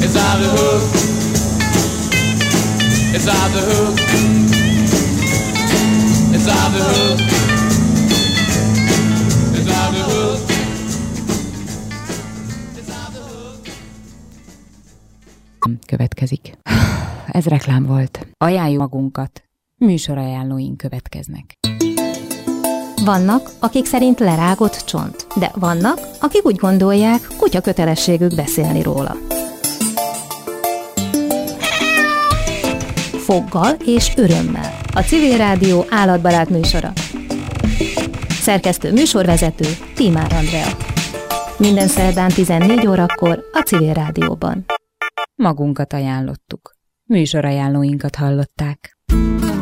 It's off the hook. It's off the hook. It's off the hook. It's off the hook. It's off the hook. Következik. Ez reklám volt. Ajánljuk magunkat. Műsorajánlóink következnek. Vannak, akik szerint lerágott csont, de vannak, akik úgy gondolják, kutya kötelességük beszélni róla. Foggal és örömmel. A Civil Rádió állatbarát műsora. Szerkesztő műsorvezető Tímár Andrea. Minden szerdán 14 órakor a Civil Rádióban. Magunkat ajánlottuk. Műsorajánlóinkat hallották.